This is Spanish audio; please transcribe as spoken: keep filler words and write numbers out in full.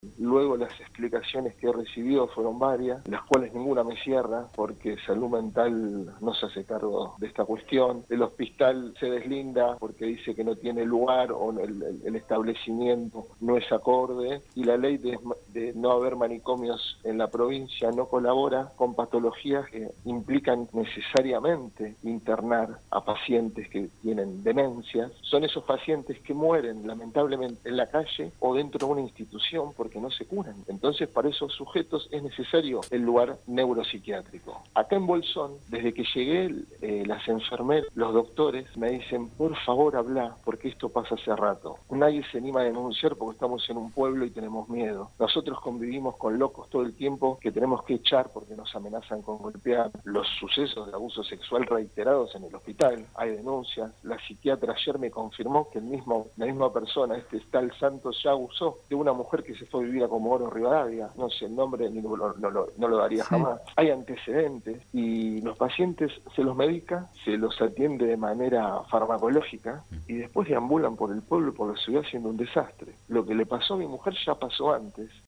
Luego las explicaciones que he recibido fueron varias, las cuales ninguna me cierra, porque Salud Mental no se hace cargo de esta cuestión. El hospital se deslinda porque dice que no tiene lugar o el, el, el establecimiento no es acorde, y la ley de, de no haber manicomios en la provincia no colabora con patologías que implican necesariamente internar a pacientes que tienen demencias. Son esos pacientes que mueren lamentablemente en la calle o dentro de una institución porque no se curan. Entonces, para esos sujetos es necesario el lugar neuropsiquiátrico. Acá en Bolsón, desde que llegué, eh, las enfermeras, los doctores me dicen, por favor habla, porque esto pasa hace rato. Nadie se anima a denunciar porque estamos en un pueblo y tenemos miedo. Nosotros convivimos con locos todo el tiempo que tenemos que echar porque nos amenazan con golpear. Los sucesos de abuso sexual reiterados en el hospital, hay denuncias. La psiquiatra ayer me confirmó que el mismo, la misma persona, este tal Santos, ya abusó de una mujer que se fue a vivir a Comodoro Rivadavia, no sé el nombre, ni no, no, no, no lo daría Sí. jamás. Hay antecedentes y los pacientes se los medica, se los atiende de manera farmacológica y después deambulan por el pueblo y por la ciudad siendo un desastre. Lo que le pasó a mi mujer ya pasó antes